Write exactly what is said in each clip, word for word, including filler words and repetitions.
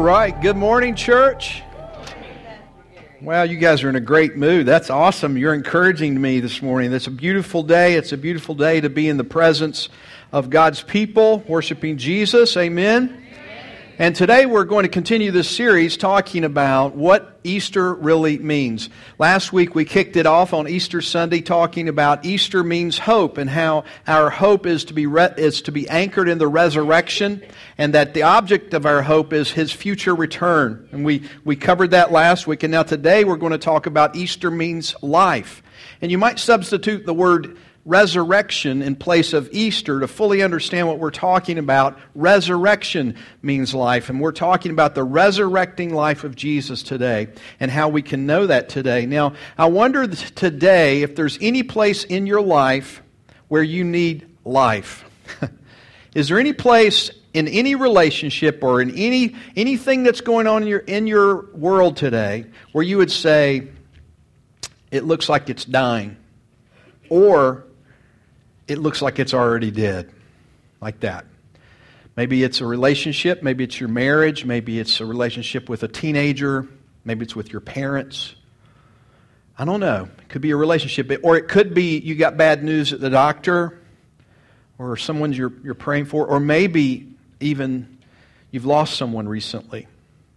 right. Good morning, church. Wow, you guys are in a great mood. That's awesome. You're encouraging me this morning. It's a beautiful day. It's a beautiful day to be in the presence of God's people, worshiping Jesus. Amen. And today we're going to continue this series talking about what Easter really means. Last week we kicked it off on Easter Sunday talking about Easter means hope and how our hope is to be re- is to be anchored in the resurrection, and that the object of our hope is His future return. And we, we covered that last week, and now today we're going to talk about Easter means life. And you might substitute the word resurrection in place of Easter to fully understand what we're talking about. Resurrection means life, and we're talking about the resurrecting life of Jesus today and how we can know that today. Now, I wonder today if there's any place in your life where you need life. Is there any place in any relationship or in any anything that's going on in your in your world today where you would say, it looks like it's dying, or it looks like it's already dead, like that? Maybe it's a relationship, maybe it's your marriage, maybe it's a relationship with a teenager, maybe it's with your parents. I don't know. It could be a relationship, or it could be you got bad news at the doctor, or someone you're, you're praying for, or maybe even you've lost someone recently.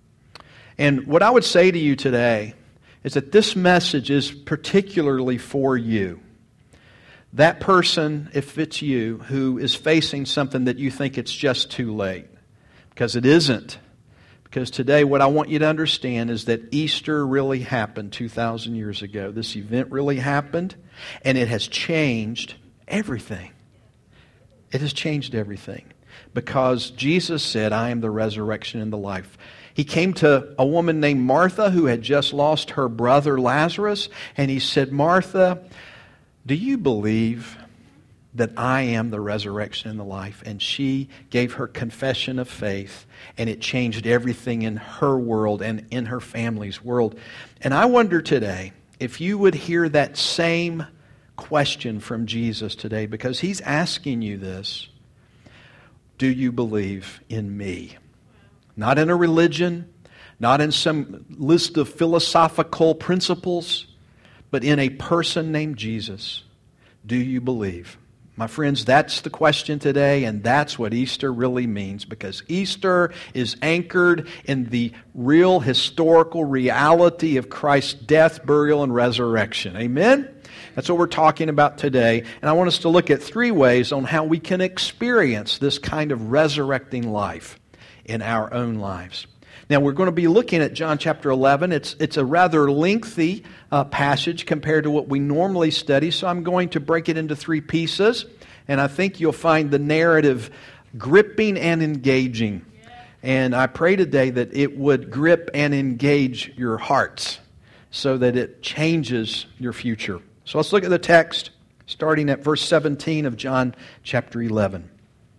And what I would say to you today is that this message is particularly for you. That person, if it's you, who is facing something that you think it's just too late. Because it isn't. Because today what I want you to understand is that Easter really happened two thousand years ago. This event really happened, and it has changed everything. It has changed everything. Because Jesus said, I am the resurrection and the life. He came to a woman named Martha who had just lost her brother Lazarus, and He said, Martha, do you believe that I am the resurrection and the life? And she gave her confession of faith, and it changed everything in her world and in her family's world. And I wonder today if you would hear that same question from Jesus today, because He's asking you this. Do you believe in me? Not in a religion, not in some list of philosophical principles, but in a person named Jesus. Do you believe? My friends, that's the question today, and that's what Easter really means, because Easter is anchored in the real historical reality of Christ's death, burial, and resurrection. Amen? That's what we're talking about today, and I want us to look at three ways on how we can experience this kind of resurrecting life in our own lives. Now, we're going to be looking at John chapter eleven. It's, it's a rather lengthy uh, passage compared to what we normally study, so I'm going to break it into three pieces, and I think you'll find the narrative gripping and engaging. And I pray today that it would grip and engage your hearts so that it changes your future. So let's look at the text, starting at verse seventeen of John chapter eleven.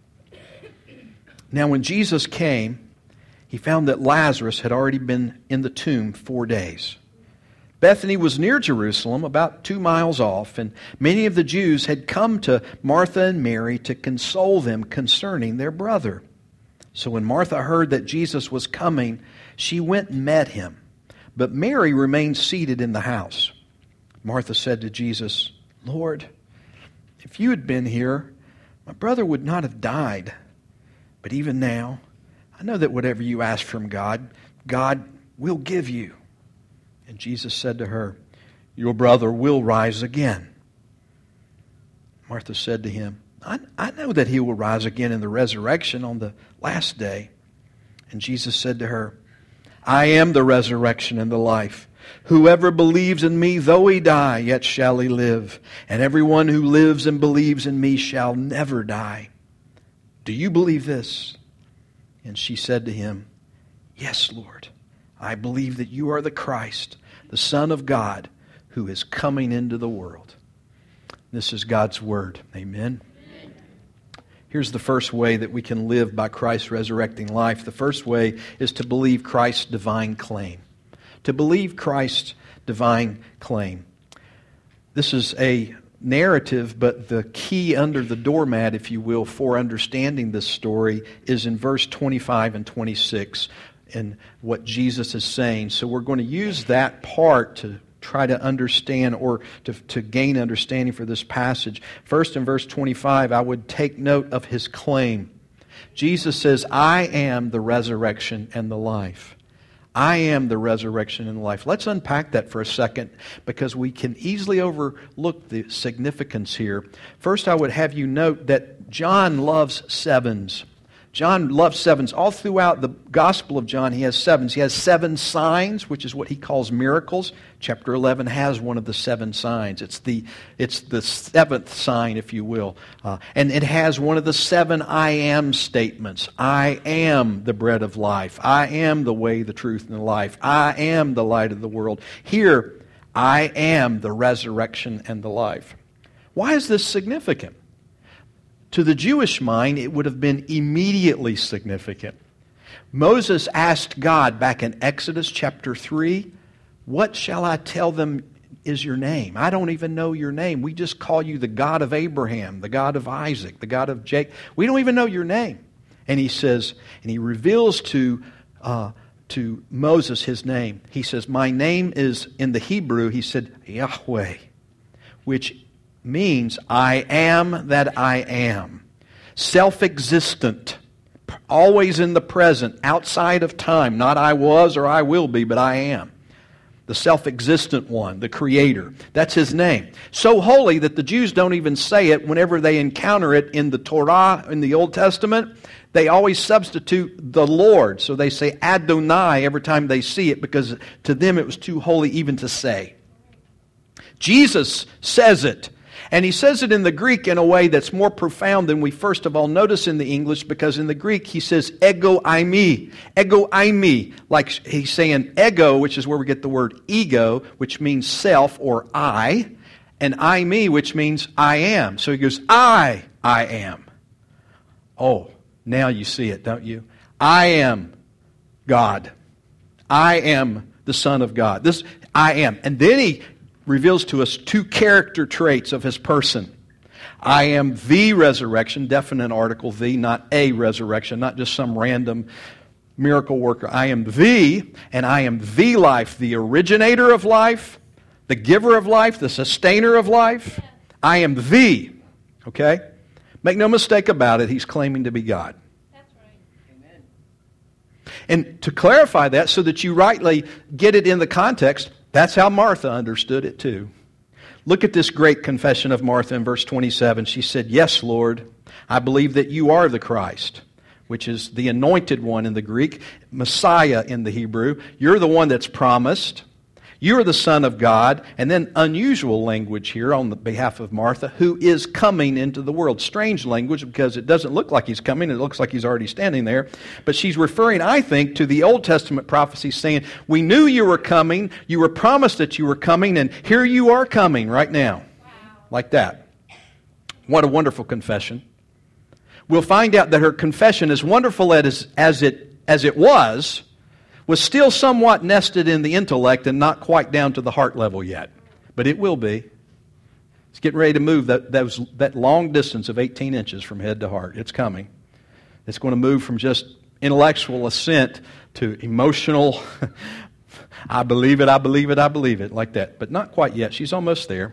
Now, when Jesus came, He found that Lazarus had already been in the tomb four days. Bethany was near Jerusalem, about two miles off, and many of the Jews had come to Martha and Mary to console them concerning their brother. So when Martha heard that Jesus was coming, she went and met Him. But Mary remained seated in the house. Martha said to Jesus, Lord, if you had been here, my brother would not have died. But even now, I know that whatever you ask from God, God will give you. And Jesus said to her, your brother will rise again. Martha said to Him, I, I know that he will rise again in the resurrection on the last day. And Jesus said to her, I am the resurrection and the life. Whoever believes in me, though he die, yet shall he live. And everyone who lives and believes in me shall never die. Do you believe this? And she said to Him, yes, Lord, I believe that you are the Christ, the Son of God, who is coming into the world. This is God's Word. Amen. Amen. Here's the first way that we can live by Christ's resurrecting life. The first way is to believe Christ's divine claim. To believe Christ's divine claim. This is a narrative, but the key under the doormat, if you will, for understanding this story is in verse twenty-five and twenty-six. in what Jesus is saying. So we're going to use that part to try to understand or to, to gain understanding for this passage. First, in verse twenty-five, I would take note of his claim. Jesus says, I am the resurrection and the life. I am the resurrection and the life. Let's unpack that for a second, because we can easily overlook the significance here. First, I would have you note that John loves sevens. John loves sevens. All throughout the Gospel of John, he has sevens. He has seven signs, which is what he calls miracles. Chapter eleven has one of the seven signs. It's the it's the seventh sign, if you will. Uh, and it has one of the seven I am statements. I am the bread of life. I am the way, the truth, and the life. I am the light of the world. Here, I am the resurrection and the life. Why is this significant? To the Jewish mind, it would have been immediately significant. Moses asked God back in Exodus chapter three, what shall I tell them is your name? I don't even know your name. We just call you the God of Abraham, the God of Isaac, the God of Jacob. We don't even know your name. And he says, and he reveals to uh, to Moses his name. He says, my name is, in the Hebrew, he said, Yahweh, which means I am that I am. Self-existent, always in the present, outside of time. Not I was or I will be, but I am. The self-existent one, the Creator. That's his name. So holy that the Jews don't even say it whenever they encounter it in the Torah, in the Old Testament. They always substitute the Lord. So they say Adonai every time they see it, because to them it was too holy even to say. Jesus says it. And he says it in the Greek in a way that's more profound than we first of all notice in the English, because in the Greek he says ego eimi. Ego eimi. Like he's saying ego, which is where we get the word ego, which means self or I, and eimi, which means I am. So he goes, I, I am. Oh, now you see it, don't you? I am God. I am the Son of God. This, I am. And then he reveals to us two character traits of his person. I am the resurrection, definite article, the, not a resurrection, not just some random miracle worker. I am the, and I am the life, the originator of life, the giver of life, the sustainer of life. I am the, okay? Make no mistake about it, he's claiming to be God. That's right. Amen. And to clarify that so that you rightly get it in the context, that's how Martha understood it too. Look at this great confession of Martha in verse twenty-seven. She said, yes, Lord, I believe that you are the Christ, which is the anointed one in the Greek, Messiah in the Hebrew. You're the one that's promised. You are the Son of God. And then unusual language here on the behalf of Martha, who is coming into the world. Strange language, because it doesn't look like he's coming. It looks like he's already standing there. But she's referring, I think, to the Old Testament prophecy saying, we knew you were coming. You were promised that you were coming. And here you are coming right now. Wow. Like that. What a wonderful confession. We'll find out that her confession, as wonderful as, as, it, as it was, was still somewhat nested in the intellect and not quite down to the heart level yet. But it will be. It's getting ready to move that, that, was, that long distance of eighteen inches from head to heart. It's coming. It's going to move from just intellectual assent to emotional, I believe it, I believe it, I believe it, like that. But not quite yet. She's almost there.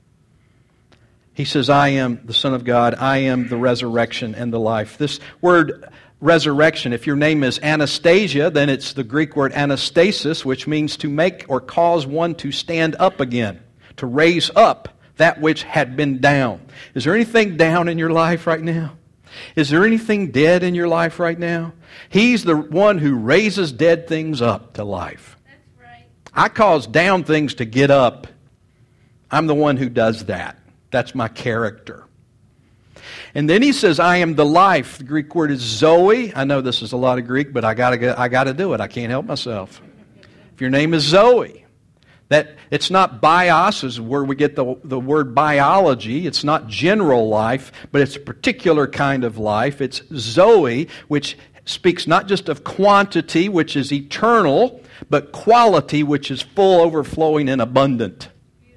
He says, I am the Son of God. I am the resurrection and the life. This word resurrection, if your name is Anastasia, then it's the Greek word anastasis, which means to make or cause one to stand up again, to raise up that which had been down. Is there anything down in your life right now? Is there anything dead in your life right now? He's the one who raises dead things up to life. That's right. I cause down things to get up. I'm the one who does that. That's my character. And then he says, I am the life. The Greek word is Zoe. I know this is a lot of Greek, but I gotta, I gotta do it. I can't help myself. If your name is Zoe, that it's not bios, is where we get the, the word biology. It's not general life, but it's a particular kind of life. It's Zoe, which speaks not just of quantity, which is eternal, but quality, which is full, overflowing, and abundant.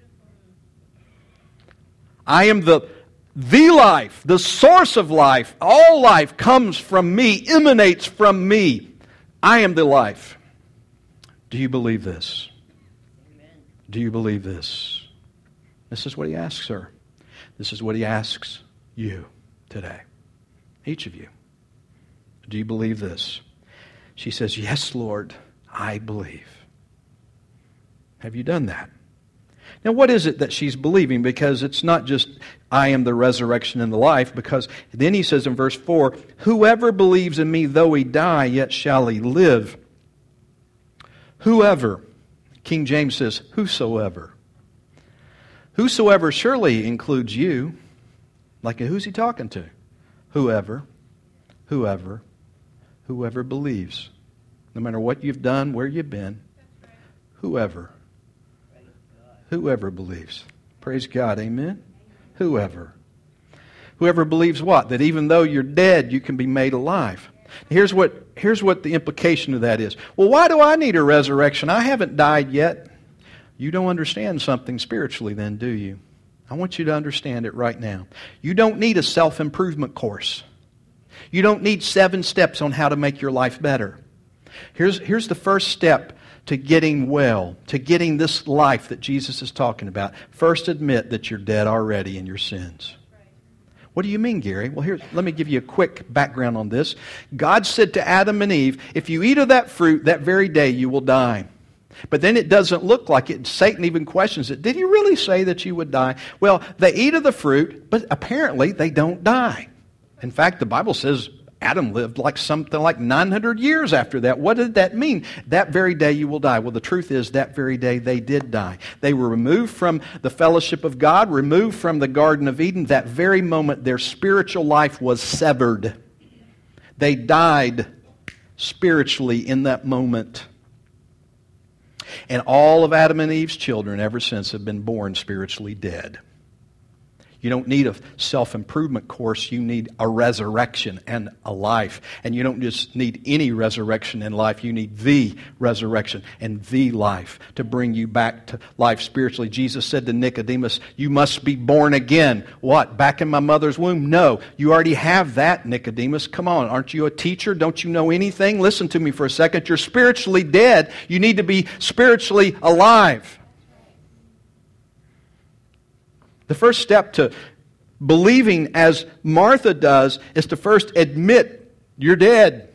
I am the The life, the source of life, all life comes from me, emanates from me. I am the life. Do you believe this? Amen. Do you believe this? This is what he asks her. This is what he asks you today. Each of you. Do you believe this? She says, yes, Lord, I believe. Have you done that? Now, what is it that she's believing? Because it's not just, I am the resurrection and the life, because then he says in verse four, whoever believes in me, though he die, yet shall he live. Whoever. King James says, whosoever. Whosoever surely includes you. Like, who's he talking to? Whoever. Whoever. Whoever believes. No matter what you've done, where you've been. Whoever. Whoever believes. Praise God. Amen? Whoever. Whoever believes what? That even though you're dead, you can be made alive. Here's what, here's what the implication of that is. Well, why do I need a resurrection? I haven't died yet. You don't understand something spiritually then, do you? I want you to understand it right now. You don't need a self-improvement course. You don't need seven steps on how to make your life better. Here's, here's the first step to getting well, to getting this life that Jesus is talking about. First, admit that you're dead already in your sins. What do you mean, Gary? Well, here, let me give you a quick background on this. God said to Adam and Eve, if you eat of that fruit, that very day you will die. But then it doesn't look like it. Satan even questions it. Did he really say that you would die? Well, they eat of the fruit, but apparently they don't die. In fact, the Bible says Adam lived like something like nine hundred years after that. What did that mean? That very day you will die. Well, the truth is that very day they did die. They were removed from the fellowship of God, removed from the Garden of Eden. That very moment their spiritual life was severed. They died spiritually in that moment. And all of Adam and Eve's children ever since have been born spiritually dead. You don't need a self-improvement course. You need a resurrection and a life. And you don't just need any resurrection in life. You need the resurrection and the life to bring you back to life spiritually. Jesus said to Nicodemus, you must be born again. What? Back in my mother's womb? No. You already have that, Nicodemus. Come on. Aren't you a teacher? Don't you know anything? Listen to me for a second. You're spiritually dead. You need to be spiritually alive. The first step to believing as Martha does is to first admit you're dead.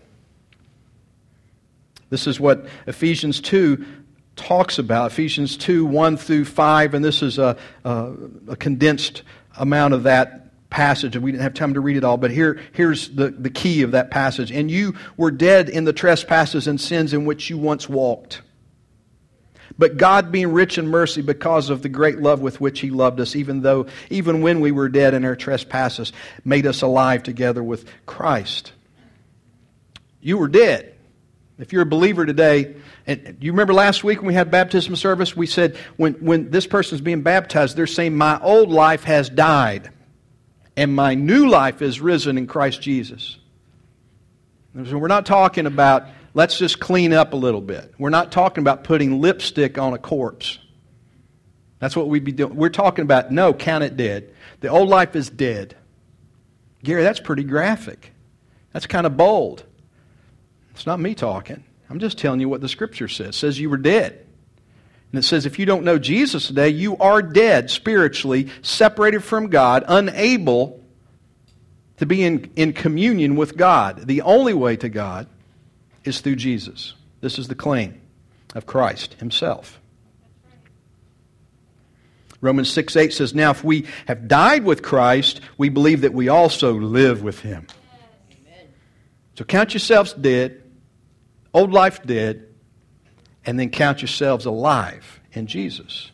This is what Ephesians two talks about. Ephesians two, one through five, and this is a, a, a condensed amount of that passage, and we didn't have time to read it all, but here, here's the, the key of that passage. And you were dead in the trespasses and sins in which you once walked. But God, being rich in mercy because of the great love with which He loved us, even though, even when we were dead in our trespasses, made us alive together with Christ. You were dead. If you're a believer today, and you remember last week when we had baptism service, we said when, when this person's being baptized, they're saying, my old life has died, and my new life is risen in Christ Jesus. So we're not talking about let's just clean up a little bit. We're not talking about putting lipstick on a corpse. That's what we'd be doing. We're talking about, no, count it dead. The old life is dead. Gary, that's pretty graphic. That's kind of bold. It's not me talking. I'm just telling you what the Scripture says. It says you were dead. And it says if you don't know Jesus today, you are dead spiritually, separated from God, unable to be in, in communion with God. The only way to God is through Jesus. This is the claim of Christ Himself. Romans six eight says, now if we have died with Christ, we believe that we also live with Him. Amen. So count yourselves dead, old life dead, and then count yourselves alive in Jesus.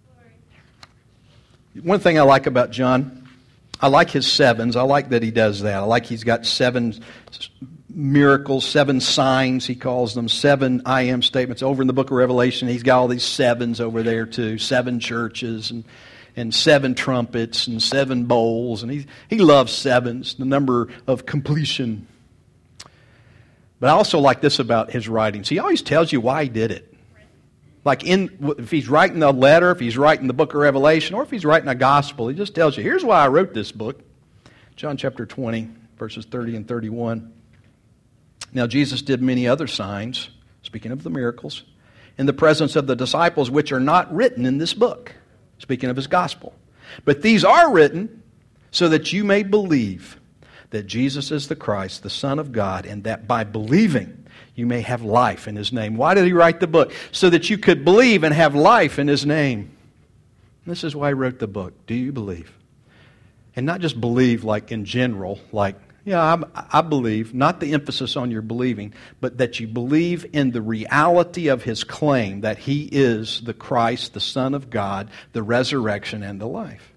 One thing I like about John, I like his sevens. I like that he does that. I like he's got seven miracles, seven signs, he calls them, seven I am statements. Over in the book of Revelation, he's got all these sevens over there too, seven churches and, and seven trumpets and seven bowls. And he, he loves sevens, the number of completion. But I also like this about his writings. He always tells you why he did it. Like in, if he's writing a letter, if he's writing the book of Revelation, or if he's writing a gospel, he just tells you, here's why I wrote this book. John chapter twenty, verses thirty and thirty-one. Now Jesus did many other signs, speaking of the miracles, in the presence of the disciples, which are not written in this book, speaking of his gospel. But these are written so that you may believe that Jesus is the Christ, the Son of God, and that by believing you may have life in his name. Why did he write the book? So that you could believe and have life in his name. This is why he wrote the book. Do you believe? And not just believe like in general, like, yeah, I, I believe, not the emphasis on your believing, but that you believe in the reality of his claim that he is the Christ, the Son of God, the resurrection and the life.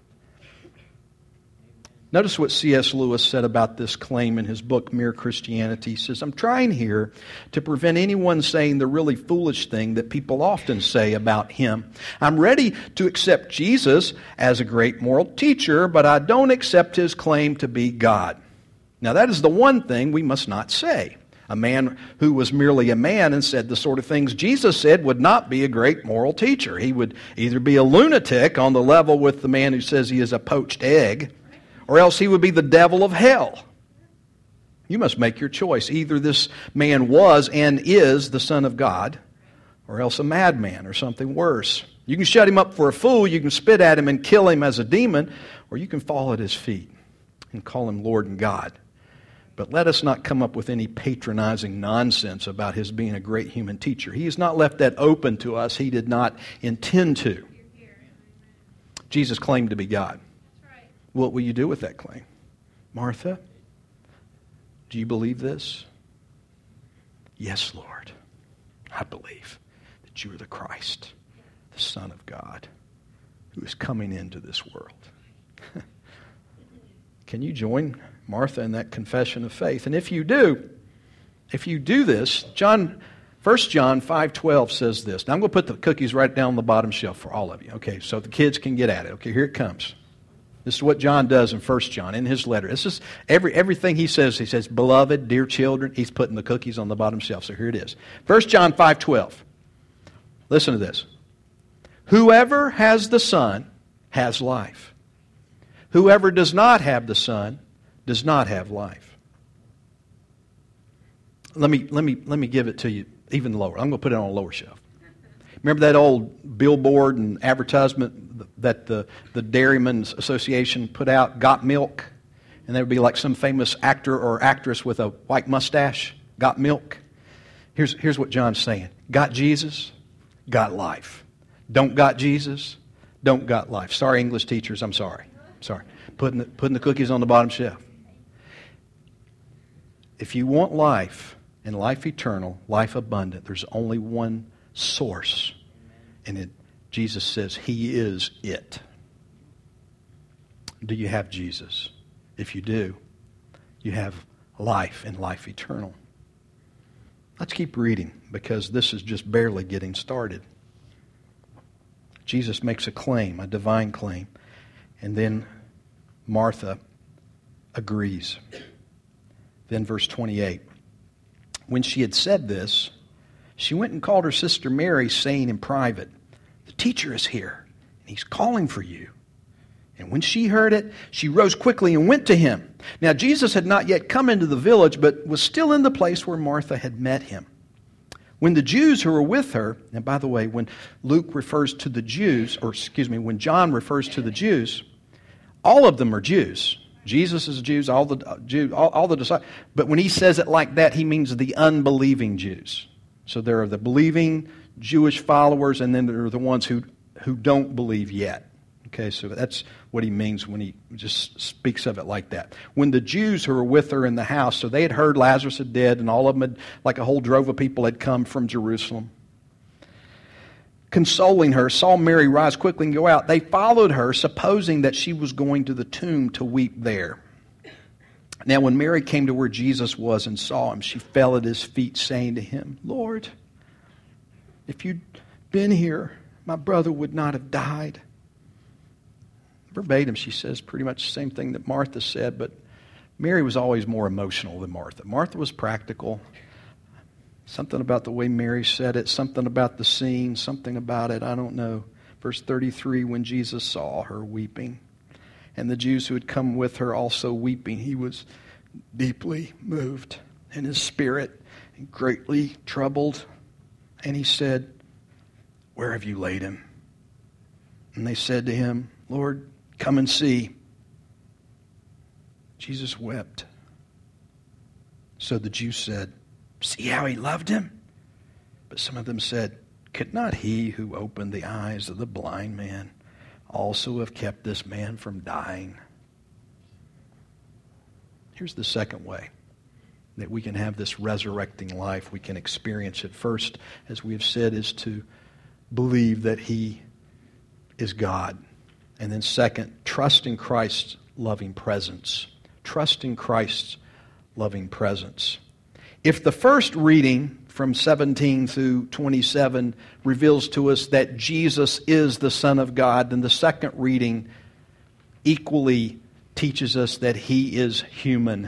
Notice what C S Lewis said about this claim in his book, Mere Christianity. He says, I'm trying here to prevent anyone saying the really foolish thing that people often say about him. I'm ready to accept Jesus as a great moral teacher, but I don't accept his claim to be God. Now that is the one thing we must not say. A man who was merely a man and said the sort of things Jesus said would not be a great moral teacher. He would either be a lunatic on the level with the man who says he is a poached egg, or else he would be the devil of hell. You must make your choice. Either this man was and is the Son of God, or else a madman or something worse. You can shut him up for a fool, you can spit at him and kill him as a demon, or you can fall at his feet and call him Lord and God. But let us not come up with any patronizing nonsense about his being a great human teacher. He has not left that open to us. He did not intend to. Jesus claimed to be God. What will you do with that claim? Martha, do you believe this? Yes, Lord. I believe that you are the Christ, the Son of God, who is coming into this world. Can you join Martha in that confession of faith? And if you do, if you do this, John, First John five twelve says this. Now I'm going to put the cookies right down on the bottom shelf for all of you. Okay, so the kids can get at it. Okay, here it comes. This is what John does in First John, in his letter. This is every everything he says. He says, beloved, dear children, he's putting the cookies on the bottom shelf. So here it is. First John five twelve. Listen to this. Whoever has the Son has life. Whoever does not have the Son does not have life. Let me, let me, let me give it to you even lower. I'm going to put it on a lower shelf. Remember that old billboard and advertisement that the, the Dairymen's Association put out, Got Milk? And there would be like some famous actor or actress with a white mustache, Got Milk? Here's, here's what John's saying. Got Jesus? Got life. Don't got Jesus? Don't got life. Sorry, English teachers, I'm sorry. Sorry. Putting the, putting the cookies on the bottom shelf. If you want life and life eternal, life abundant, there's only one source. And it, Jesus says he is it. Do you have Jesus? If you do, you have life and life eternal. Let's keep reading because this is just barely getting started. Jesus makes a claim, a divine claim, and then Martha agrees. Then verse twenty-eight. When she had said this, she went and called her sister Mary, saying in private, the teacher is here, and he's calling for you. And when she heard it, she rose quickly and went to him. Now Jesus had not yet come into the village, but was still in the place where Martha had met him. When the Jews who were with her, and by the way, when Luke refers to the Jews, or excuse me, when John refers to the Jews, all of them are Jews. Jesus is Jews, all the Jews, all, all the disciples. But when he says it like that, he means the unbelieving Jews. So there are the believing Jewish followers, and then there are the ones who, who don't believe yet. Okay, so that's what he means when he just speaks of it like that. When the Jews who were with her in the house, so they had heard Lazarus had dead, and all of them had, like a whole drove of people had come from Jerusalem. Consoling her, saw Mary rise quickly and go out. They followed her, supposing that she was going to the tomb to weep there. Now when Mary came to where Jesus was and saw him, she fell at his feet, saying to him, Lord, if you'd been here, my brother would not have died. Verbatim, she says pretty much the same thing that Martha said, but Mary was always more emotional than Martha. Martha was practical. Something about the way Mary said it, something about the scene, something about it, I don't know. Verse thirty-three, when Jesus saw her weeping, and the Jews who had come with her also weeping, he was deeply moved in his spirit greatly troubled. And he said, "Where have you laid him?" And they said to him, "Lord, come and see." Jesus wept. So the Jews said, "See how he loved him?" But some of them said, "Could not he who opened the eyes of the blind man also have kept this man from dying?" Here's the second way that we can have this resurrecting life. We can experience it. First, as we have said, is to believe that he is God. And then second, trust in Christ's loving presence. Trust in Christ's loving presence. If the first reading from seventeen through twenty-seven reveals to us that Jesus is the Son of God, then the second reading equally teaches us that he is human.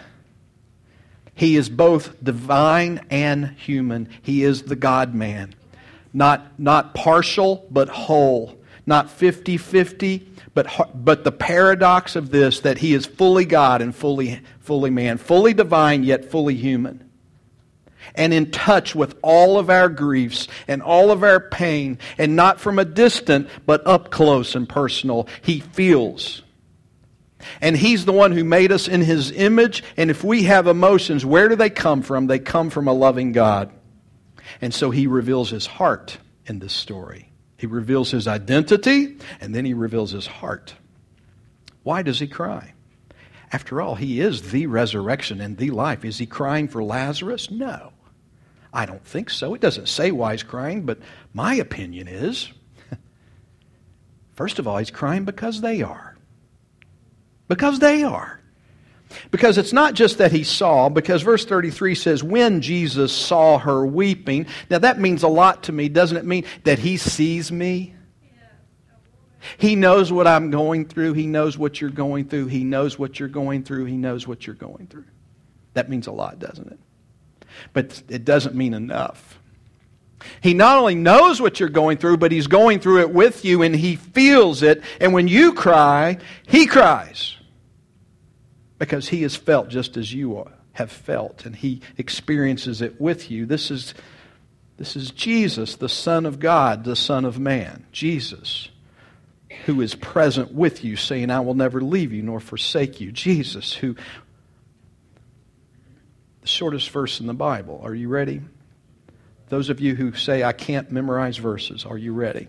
He is both divine and human. He is the God-man. Not, not partial, but whole. Not fifty-fifty, but, but the paradox of this, that he is fully God and fully, fully man. Fully divine, yet fully human. And in touch with all of our griefs and all of our pain, and not from a distant, but up close and personal. He feels. And he's the one who made us in his image. And if we have emotions, where do they come from? They come from a loving God. And so he reveals his heart in this story. He reveals his identity, and then he reveals his heart. Why does he cry? After all, he is the resurrection and the life. Is he crying for Lazarus? No. I don't think so. It doesn't say why he's crying, but my opinion is, first of all, he's crying because they are. Because they are. Because it's not just that he saw, because verse thirty-three says, when Jesus saw her weeping. Now that means a lot to me. Doesn't it mean that he sees me? He knows what I'm going through. He knows what you're going through. He knows what you're going through. He knows what you're going through. That means a lot, doesn't it? But it doesn't mean enough. He not only knows what you're going through, but he's going through it with you, and he feels it. And when you cry, he cries. Because he has felt just as you have felt, and he experiences it with you. This is, this is Jesus, the Son of God, the Son of Man. Jesus, who is present with you, saying, I will never leave you nor forsake you. Jesus, who... The shortest verse in the Bible. Are you ready? Those of you who say, I can't memorize verses, are you ready?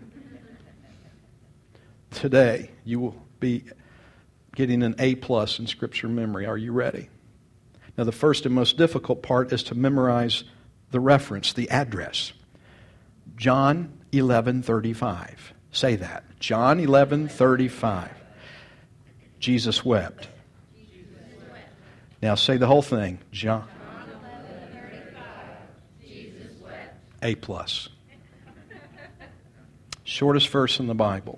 Today, you will be getting an A plus in Scripture memory. Are you ready? Now, the first and most difficult part is to memorize the reference, the address. John eleven thirty-five. Say that. John eleven thirty-five. Jesus wept. Jesus wept. Now say the whole thing. John. John eleven thirty-five. Jesus wept. A plus. Shortest verse in the Bible.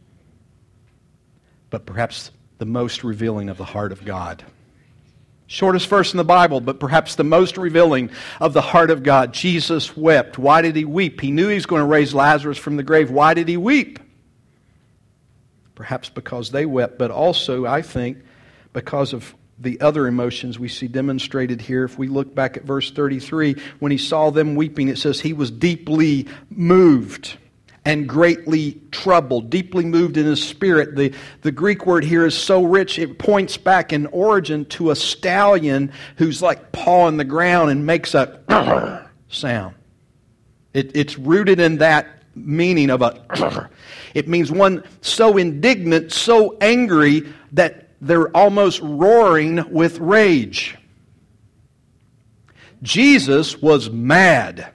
But perhaps the most revealing of the heart of God. Shortest verse in the Bible, but perhaps the most revealing of the heart of God. Jesus wept. Why did he weep? He knew he was going to raise Lazarus from the grave. Why did he weep? Perhaps because they wept, but also, I think, because of the other emotions we see demonstrated here. If we look back at verse thirty-three, when he saw them weeping, it says he was deeply moved and greatly troubled, deeply moved in his spirit. The, the Greek word here is so rich, it points back in origin to a stallion who's like pawing the ground and makes a sound. It, it's rooted in that meaning of a... It means one so indignant, so angry, that they're almost roaring with rage. Jesus was mad.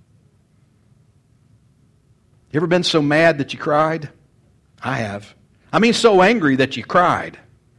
You ever been so mad that you cried? I have. I mean so angry that you cried.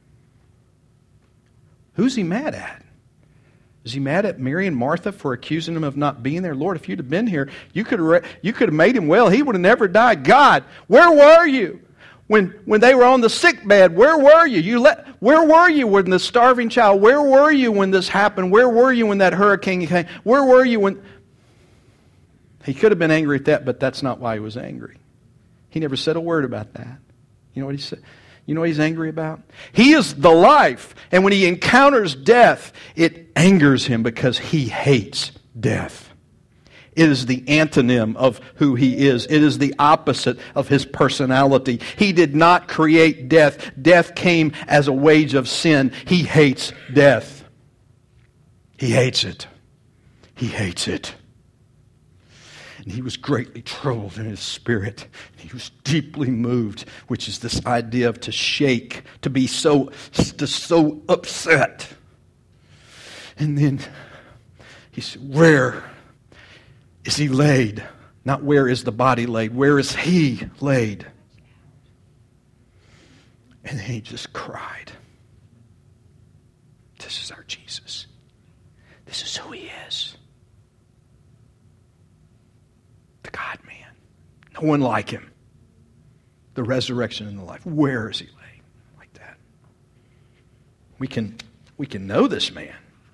Who's he mad at? Is he mad at Mary and Martha for accusing him of not being there? Lord, if you'd have been here, you could have, you could have made him well. He would have never died. God, where were you? When, when they were on the sick bed, where were you? You let, where were you when the starving child? Where were you when this happened? Where were you when that hurricane came? Where were you when... He could have been angry at that, but that's not why he was angry. He never said a word about that. You know what he said? You know what he's angry about? He is the life. And when he encounters death, it angers him because he hates death. It is the antonym of who He is. It is the opposite of His personality. He did not create death. Death came as a wage of sin. He hates death. He hates it. He hates it. And He was greatly troubled in His spirit. He was deeply moved, which is this idea of to shake, to be so, to so upset. And then He said, where is He laid? Not where is the body laid. Where is He laid? And then He just cried. This is our Jesus. This is who He is. The God-man. No one like Him. The resurrection and the life. Where is He laid? Like that. We can, we can know this man.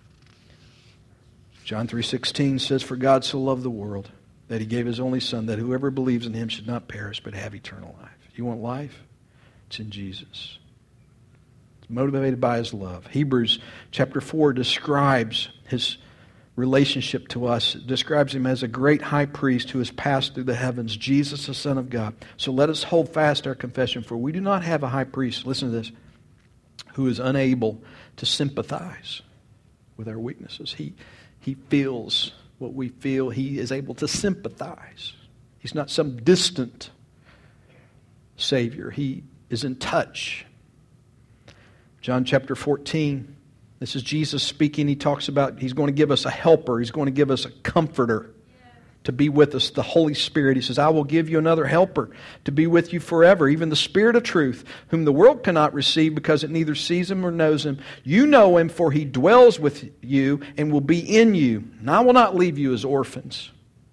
John three sixteen says, for God so loved the world that He gave His only Son, that whoever believes in Him should not perish but have eternal life. You want life? It's in Jesus. It's motivated by His love. Hebrews chapter four describes His relationship to us. It describes Him as a great high priest who has passed through the heavens, Jesus the Son of God. So let us hold fast our confession, for we do not have a high priest, listen to this, who is unable to sympathize with our weaknesses. He He feels what we feel. He is able to sympathize. He's not some distant Savior. He is in touch. John chapter fourteen, this is Jesus speaking. He talks about He's going to give us a helper. He's going to give us a comforter to be with us, the Holy Spirit. He says, I will give you another helper to be with you forever, even the Spirit of truth, whom the world cannot receive because it neither sees Him or knows Him. You know Him, for He dwells with you and will be in you. And I will not leave you as orphans.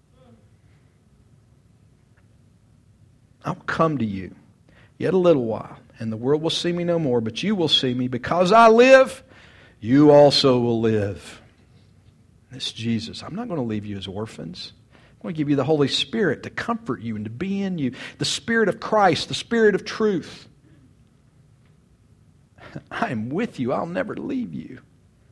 I'll come to you yet a little while, and the world will see me no more, but you will see me. Because I live, you also will live. This is Jesus. I'm not going to leave you as orphans. I want to give you the Holy Spirit to comfort you and to be in you. The Spirit of Christ, the Spirit of truth. I am with you. I'll never leave you.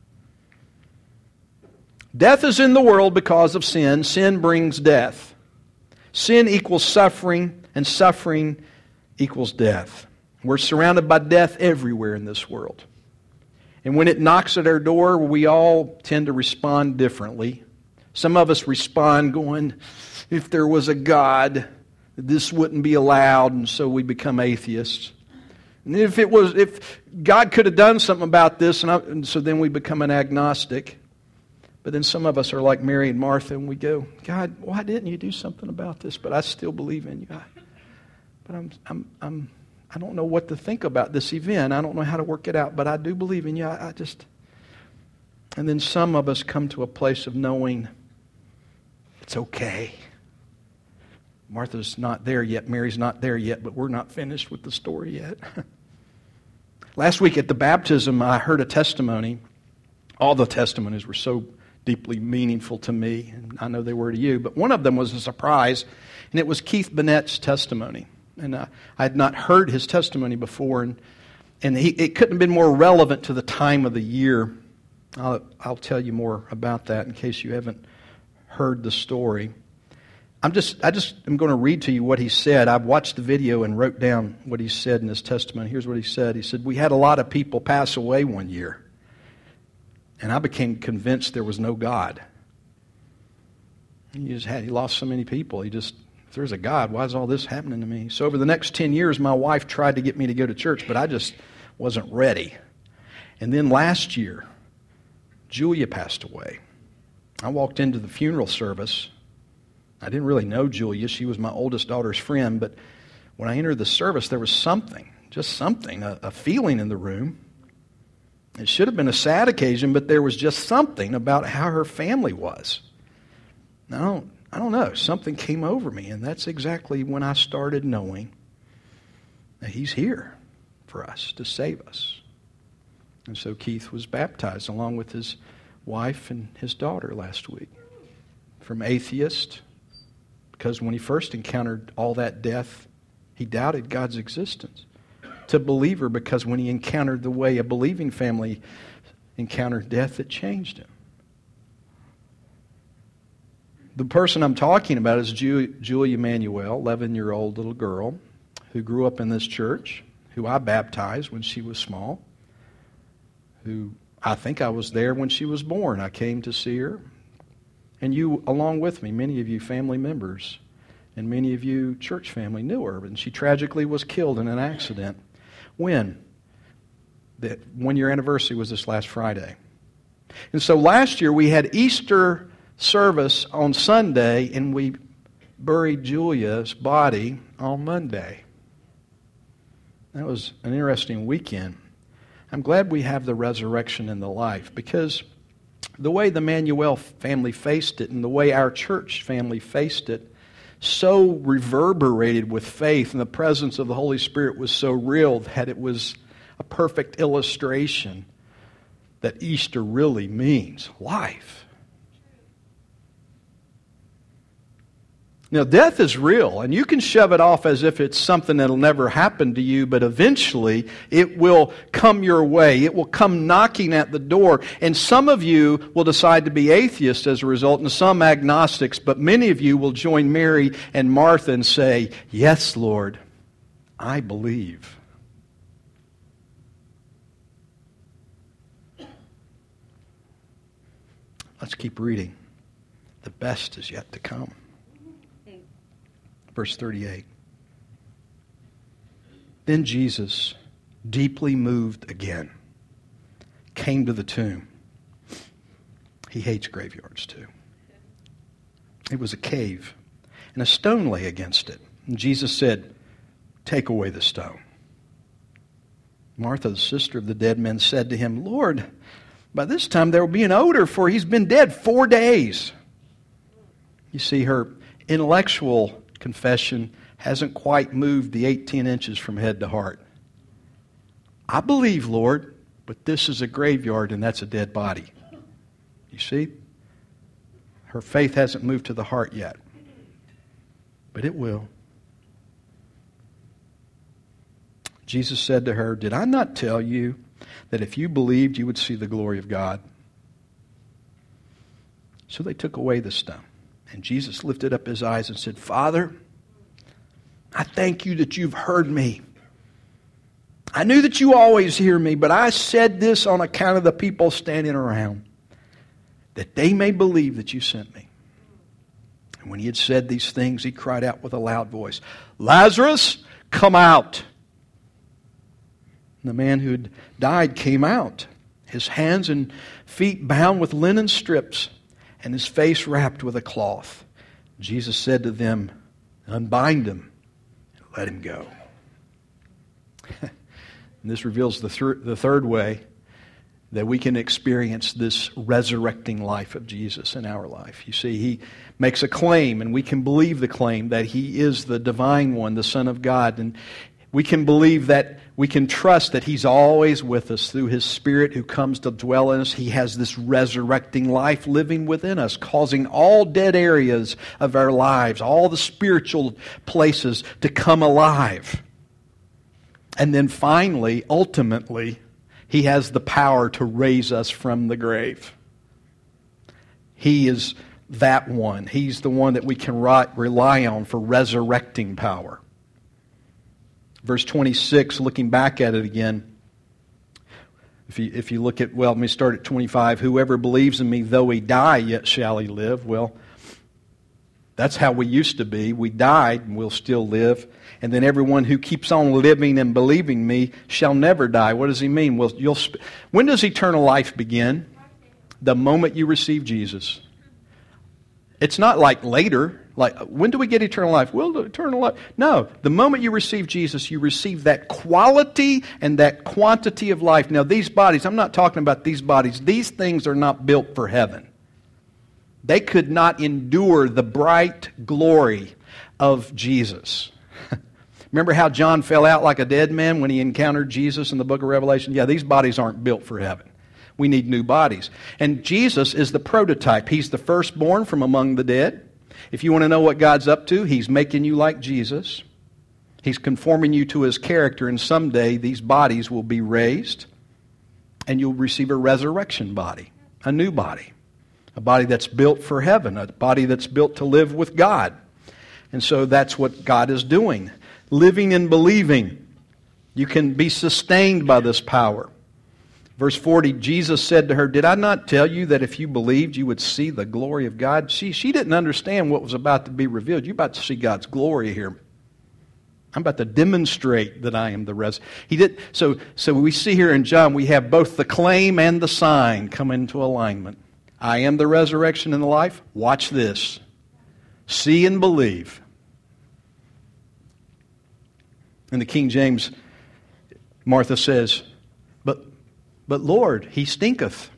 Death is in the world because of sin. Sin brings death. Sin equals suffering, and suffering equals death. We're surrounded by death everywhere in this world. And when it knocks at our door, we all tend to respond differently. Some of us respond going, if there was a God, this wouldn't be allowed, and so we become atheists. And if it was, if God could have done something about this, and, I, and so then we become an agnostic. But then some of us are like Mary and Martha, and we go, God, why didn't you do something about this? But I still believe in you. I, but I'm, I'm, I'm, I don't know what to think about this event. I don't know how to work it out, but I do believe in you. I, I just, and then some of us come to a place of knowing it's okay. Martha's not there yet. Mary's not there yet, but we're not finished with the story yet. Last week at the baptism, I heard a testimony. All the testimonies were so deeply meaningful to me, and I know they were to you, but one of them was a surprise, and it was Keith Bennett's testimony. And uh, I had not heard his testimony before, and, and he, it couldn't have been more relevant to the time of the year. I'll, I'll tell you more about that in case you haven't heard the story. I'm just, I just am going to read to you what he said. I've watched the video and wrote down what he said in his testimony. Here's what he said. He said, we had a lot of people pass away one year, and I became convinced there was no God. He just had, he lost so many people. He just, if there's a God, why is all this happening to me? So over the next ten years, my wife tried to get me to go to church, but I just wasn't ready. And then last year, Julia passed away. I walked into the funeral service. I didn't really know Julia. She was my oldest daughter's friend. But when I entered the service, there was something, just something, a, a feeling in the room. It should have been a sad occasion, but there was just something about how her family was. I don't, I don't know. Something came over me, and that's exactly when I started knowing that He's here for us, to save us. And so Keith was baptized along with his wife and his daughter last week. From atheist, because when he first encountered all that death, he doubted God's existence, to believer, because when he encountered the way a believing family encountered death, it changed him. The person I'm talking about is Ju- Julia Manuel, eleven-year-old little girl who grew up in this church, who I baptized when she was small, who I think I was there when she was born. I came to see her. And you, along with me, many of you family members, and many of you church family knew her. And she tragically was killed in an accident. When? The one-year anniversary was this last Friday. And so last year we had Easter service on Sunday, and we buried Julia's body on Monday. That was an interesting weekend. I'm glad we have the resurrection in the life, because the way the Manuel family faced it and the way our church family faced it so reverberated with faith, and the presence of the Holy Spirit was so real that it was a perfect illustration that Easter really means life. Now, death is real, and you can shove it off as if it's something that'll never happen to you, but eventually it will come your way. It will come knocking at the door, and some of you will decide to be atheists as a result, and some agnostics, but many of you will join Mary and Martha and say, "Yes, Lord, I believe." Let's keep reading. The best is yet to come. Verse thirty-eight. Then Jesus, deeply moved again, came to the tomb. He hates graveyards too. It was a cave, and a stone lay against it. And Jesus said, "Take away the stone." Martha, the sister of the dead man, said to him, "Lord, by this time there will be an odor, for he's been dead four days." You see, her intellectual confession hasn't quite moved the eighteen inches from head to heart. "I believe, Lord, but this is a graveyard and that's a dead body." You see? Her faith hasn't moved to the heart yet. But it will. Jesus said to her, "Did I not tell you that if you believed you would see the glory of God?" So they took away the stone. And Jesus lifted up his eyes and said, "Father, I thank you that you've heard me. I knew that you always hear me, but I said this on account of the people standing around, that they may believe that you sent me." And when he had said these things, he cried out with a loud voice, "Lazarus, come out!" And the man who had died came out, his hands and feet bound with linen strips, and his face wrapped with a cloth. Jesus said to them, "Unbind him and let him go." And this reveals the, th- the third way that we can experience this resurrecting life of Jesus in our life. You see, he makes a claim, and we can believe the claim that he is the divine one, the Son of God. And we can believe that, we can trust that he's always with us through his Spirit who comes to dwell in us. He has this resurrecting life living within us, causing all dead areas of our lives, all the spiritual places to come alive. And then finally, ultimately, he has the power to raise us from the grave. He is that one. He's the one that we can rely on for resurrecting power. Verse twenty-six, looking back at it again, if you, if you look at, well, let me start at twenty-five. "Whoever believes in me, though he die, yet shall he live." Well, that's how we used to be. We died, and we'll still live. And then everyone who keeps on living and believing me shall never die. What does he mean? Well, you'll. Sp- when does eternal life begin? The moment you receive Jesus. It's not like later. Like, when do we get eternal life? Well, eternal life. No, the moment you receive Jesus, you receive that quality and that quantity of life. Now, these bodies, I'm not talking about these bodies. These things are not built for heaven. They could not endure the bright glory of Jesus. Remember how John fell out like a dead man when he encountered Jesus in the book of Revelation? Yeah, these bodies aren't built for heaven. We need new bodies. And Jesus is the prototype. He's the firstborn from among the dead. If you want to know what God's up to, he's making you like Jesus. He's conforming you to his character, and someday these bodies will be raised, and you'll receive a resurrection body, a new body, a body that's built for heaven, a body that's built to live with God. And so that's what God is doing. Living and believing. You can be sustained by this power. Verse forty, Jesus said to her, "Did I not tell you that if you believed, you would see the glory of God?" She, she didn't understand what was about to be revealed. You're about to see God's glory here. I'm about to demonstrate that I am the res. He did. So, so we see here in John, we have both the claim and the sign come into alignment. I am the resurrection and the life. Watch this. See and believe. In the King James, Martha says, But But Lord, he stinketh.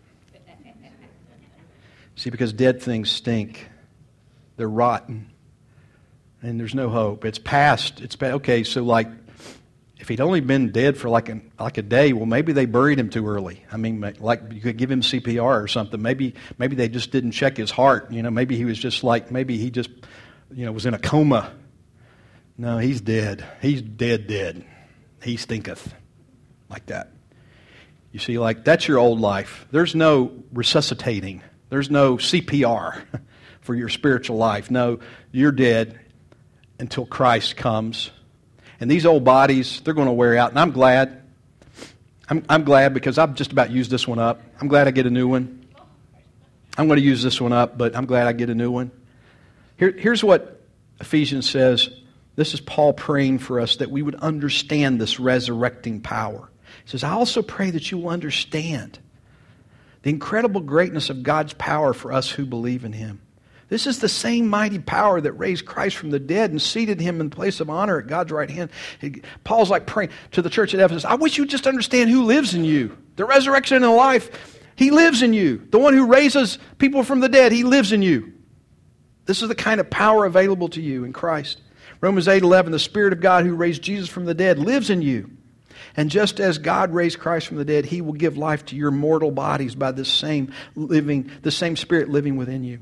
See, because dead things stink. They're rotten. And there's no hope. It's past. It's past. Okay, so like, if he'd only been dead for like, an, like a day, well, maybe they buried him too early. I mean, like you could give him C P R or something. Maybe maybe they just didn't check his heart. You know, maybe he was just like, maybe he just, you know, was in a coma. No, he's dead. He's dead, dead. He stinketh. Like that. You see, like, that's your old life. There's no resuscitating. There's no C P R for your spiritual life. No, you're dead until Christ comes. And these old bodies, they're going to wear out. And I'm glad. I'm, I'm glad because I've just about used this one up. I'm glad I get a new one. I'm going to use this one up, but I'm glad I get a new one. Here, here's what Ephesians says. This is Paul praying for us that we would understand this resurrecting power. He says, I also pray that you will understand the incredible greatness of God's power for us who believe in Him. This is the same mighty power that raised Christ from the dead and seated Him in the place of honor at God's right hand. Paul's like praying to the church at Ephesus, I wish you would just understand who lives in you. The resurrection and the life, He lives in you. The one who raises people from the dead, He lives in you. This is the kind of power available to you in Christ. Romans eight eleven, the Spirit of God who raised Jesus from the dead lives in you. And just as God raised Christ from the dead, He will give life to your mortal bodies by this same living, the same Spirit living within you.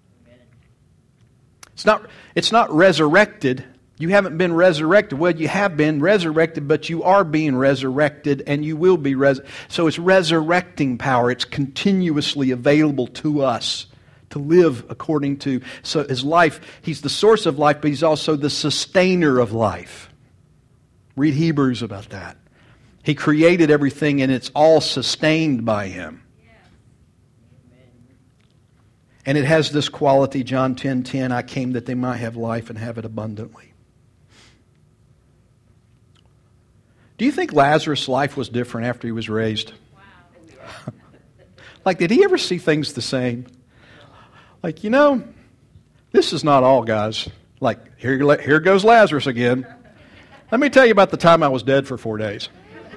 It's not, it's not resurrected. You haven't been resurrected. Well, you have been resurrected, but you are being resurrected, and you will be resurrected. So it's resurrecting power. It's continuously available to us to live according to. So His life, He's the source of life, but He's also the sustainer of life. Read Hebrews about that. He created everything, and it's all sustained by Him. And it has this quality, John ten ten, I came that they might have life and have it abundantly. Do you think Lazarus' life was different after he was raised? Wow. Like, did he ever see things the same? Like, you know, this is not all, guys. Like, here, here goes Lazarus again. Let me tell you about the time I was dead for four days.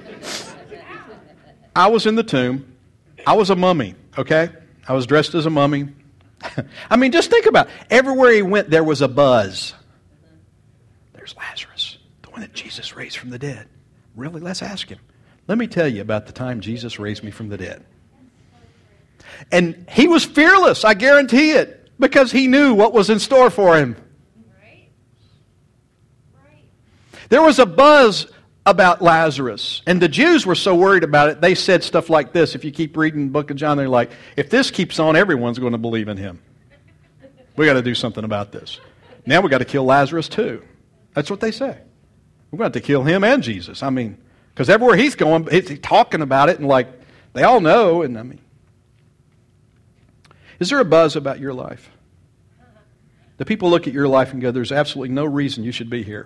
I was in the tomb. I was a mummy, okay? I was dressed as a mummy. I mean, just think about it. Everywhere he went, there was a buzz. There's Lazarus, the one that Jesus raised from the dead. Really? Let's ask him. Let me tell you about the time Jesus raised me from the dead. And he was fearless, I guarantee it, because he knew what was in store for him. Right. Right. There was a buzz about Lazarus. And the Jews were so worried about it, they said stuff like this. If you keep reading the book of John, they're like, if this keeps on, everyone's going to believe in him. We got to do something about this. Now we got to kill Lazarus too. That's what they say. We're going to have to kill him and Jesus. I mean, because everywhere he's going, he's talking about it, and like, they all know. And I mean, is there a buzz about your life? The people look at your life and go, there's absolutely no reason you should be here.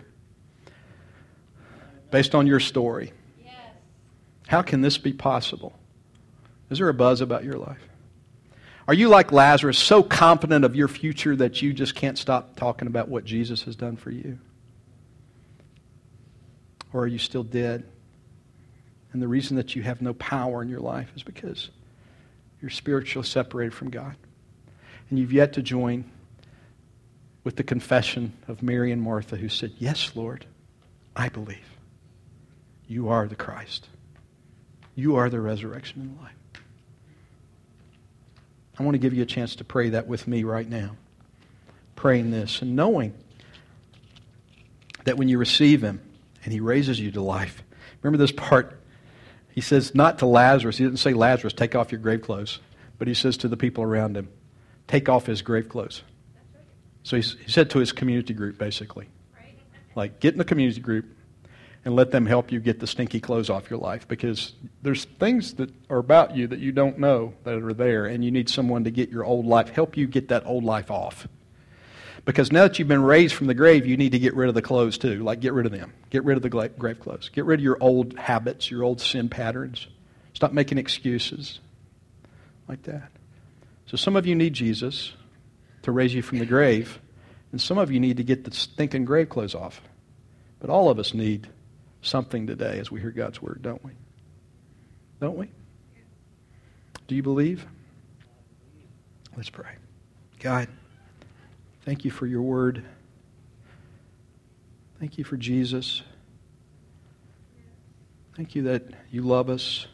Based on your story. Yes. How can this be possible? Is there a buzz about your life? Are you like Lazarus, so confident of your future that you just can't stop talking about what Jesus has done for you? Or are you still dead? And the reason that you have no power in your life is because you're spiritually separated from God. And you've yet to join with the confession of Mary and Martha, who said, yes, Lord, I believe. You are the Christ. You are the resurrection and the life. I want to give you a chance to pray that with me right now. Praying this and knowing that when you receive Him and He raises you to life. Remember this part. He says not to Lazarus. He didn't say, Lazarus, take off your grave clothes. But He says to the people around him, take off his grave clothes. So he, he said to his community group, basically, like, get in the community group and let them help you get the stinky clothes off your life, because there's things that are about you that you don't know that are there, and you need someone to get your old life, help you get that old life off. Because now that you've been raised from the grave, you need to get rid of the clothes too. Like, get rid of them. Get rid of the grave clothes. Get rid of your old habits, your old sin patterns. Stop making excuses like that. So some of you need Jesus to raise you from the grave, and some of you need to get the stinking grave clothes off. But all of us need something today as we hear God's word, don't we? Don't we? Do you believe? Let's pray. God, thank you for your word. Thank you for Jesus. Thank you that you love us.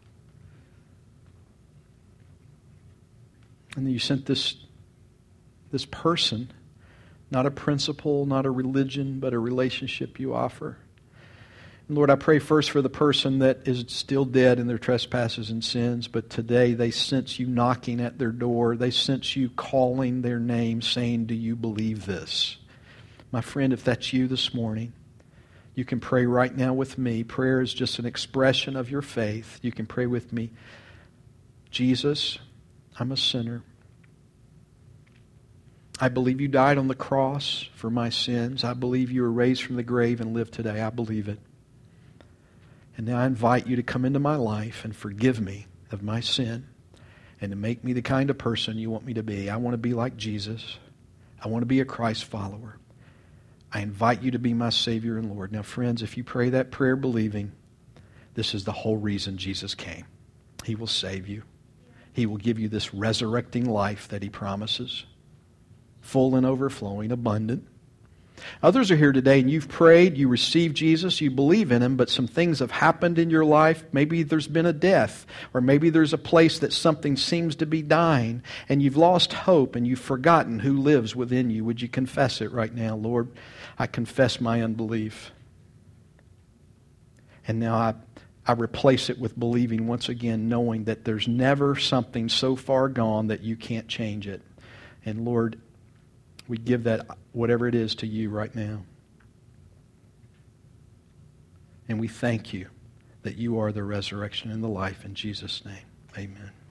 And that you sent this, this person, not a principle, not a religion, but a relationship you offer. And Lord, I pray first for the person that is still dead in their trespasses and sins, but today they sense you knocking at their door. They sense you calling their name, saying, do you believe this? My friend, if that's you this morning, you can pray right now with me. Prayer is just an expression of your faith. You can pray with me. Jesus, I'm a sinner. I believe you died on the cross for my sins. I believe you were raised from the grave and live today. I believe it. And now I invite you to come into my life and forgive me of my sin and to make me the kind of person you want me to be. I want to be like Jesus. I want to be a Christ follower. I invite you to be my Savior and Lord. Now, friends, if you pray that prayer believing, this is the whole reason Jesus came. He will save you. He will give you this resurrecting life that He promises, full and overflowing, abundant. Others are here today and you've prayed, you received Jesus, you believe in Him, but some things have happened in your life. Maybe there's been a death, or maybe there's a place that something seems to be dying, and you've lost hope and you've forgotten who lives within you. Would you confess it right now? Lord, I confess my unbelief. And now I, I replace it with believing once again, knowing that there's never something so far gone that you can't change it. And Lord, we give that, whatever it is, to you right now. And we thank you that you are the resurrection and the life. In Jesus' name, amen.